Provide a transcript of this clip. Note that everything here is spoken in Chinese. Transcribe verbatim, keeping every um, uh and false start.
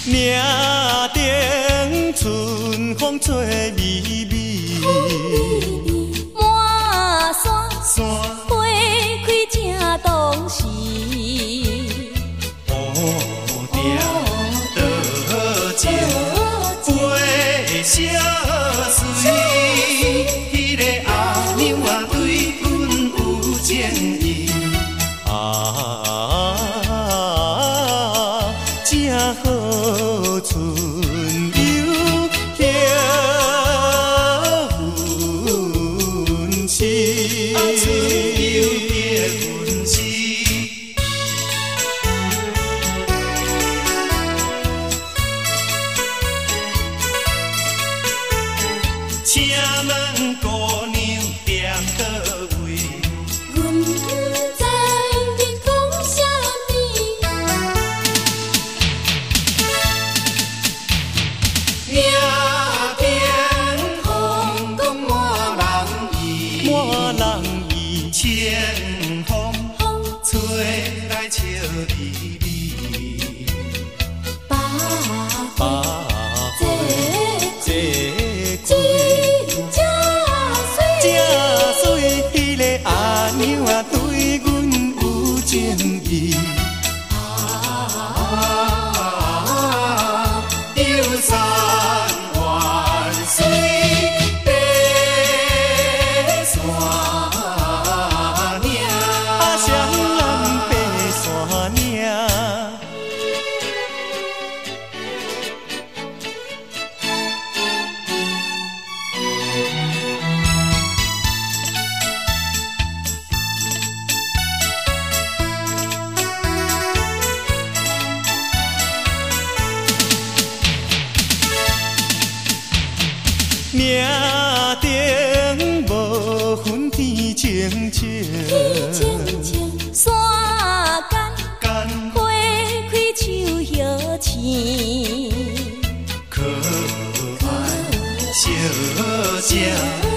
岭顶春风吹微微， 满山山花开正当时。 乌蝶倒情花相随，迄个阿娘啊对阮有情意。啊，正好春又结婚时，春又结婚时。请问姑娘踮倒位？ 阮不知你讲啥物， 岭顶风讲满人意，满人意，清风吹来笑微微， 把把这这这水正水，迄个阿娘啊对阮有情意。啊，游山玩水爬山岭，啊，双人爬山岭。岭顶无云天清清， 天清清，山间干花开树摇青， 可爱小姐。